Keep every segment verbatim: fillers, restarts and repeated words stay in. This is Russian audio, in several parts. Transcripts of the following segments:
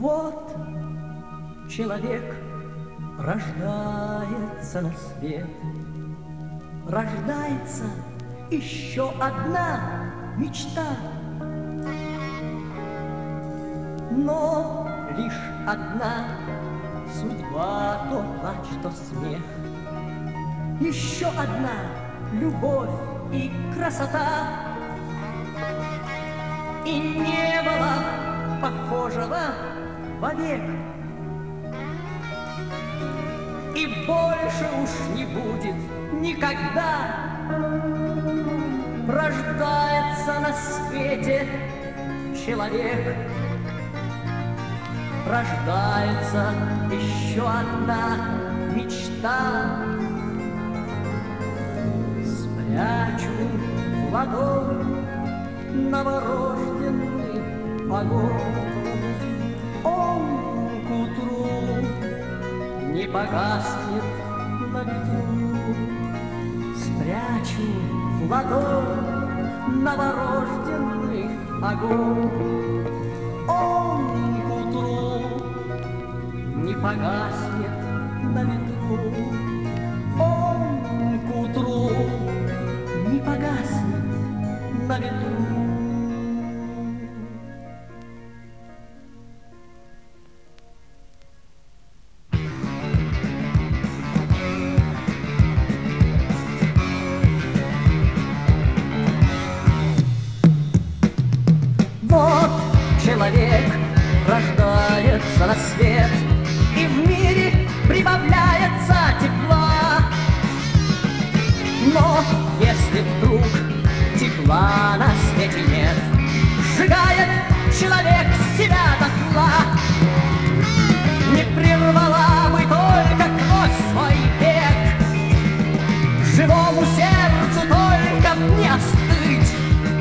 Вот человек рождается на свет, рождается еще одна мечта, но лишь одна судьба, то плач, то смех. Еще одна любовь и красота, и не было похожего вовек, и больше уж не будет никогда. Рождается на свете человек, рождается еще одна мечта. Спрячу в ладонь новорожденный огонь, он к утру не погаснет на ветру. Спрячу в ладонь новорожденный огонь, он к утру не погаснет на ветру. Он к утру не погаснет на ветру. Вот человек рождается на свет, и в мире прибавляется тепла. Но если вдруг тепла на свете нет, сжигает человек себя дотла. Не прервала бы только кровь свой век, живому сердцу только б не остыть.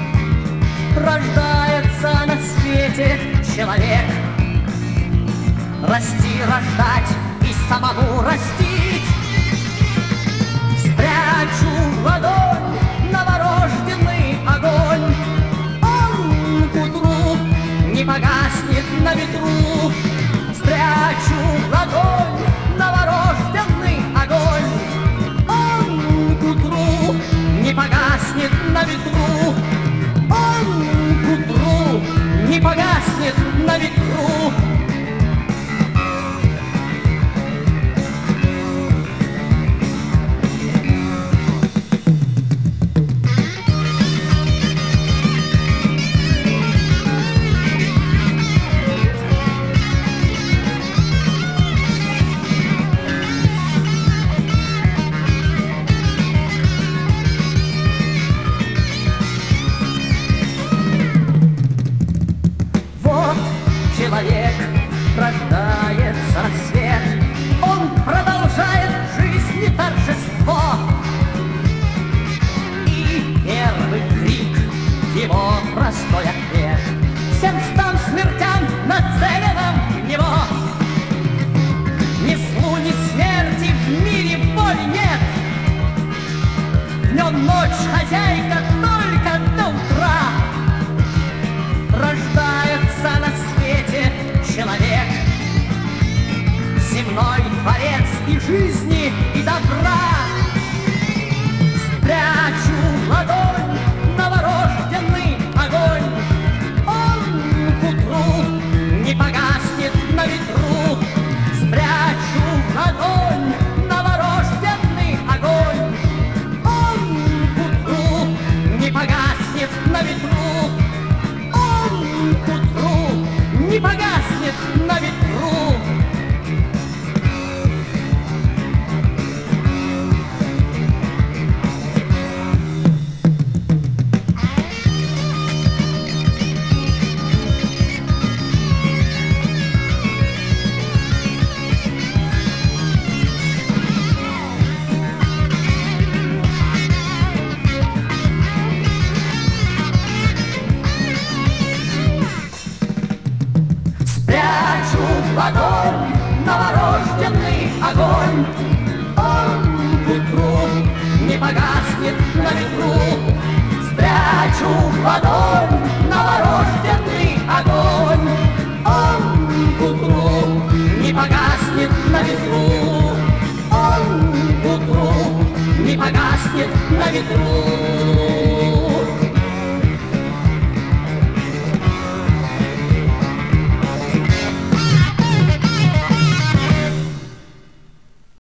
Рождается на свете человек, расти, рождать и самому растить. Спрячу в ладонь новорожденный огонь, он к утру не погаснет на ветру. Спрячу в ладонь новорожденный огонь, он к утру не погаснет на ветру. Он к утру не погаснет на ветру. Человек рождается на свет, он продолжает жизни торжество. И первый крик его простой ответ всем стам смертям нацеленным в него. Ни злу, ни смерти в мире боли нет, в нем ночь хозяйка только до утра. Рождается на свете человек, земной творец и жизни, и добра. Спрячу в ладонь новорожденный огонь, он к утру не погаснет на ветру. Спрячу в ладонь новорожденный огонь, он к утру не погаснет на ветру. Он к утру не погаснет на ветру. В ладонь новорожденный огонь, он к утру не погаснет на ветру. Спрячу в ладонь новорожденный огонь.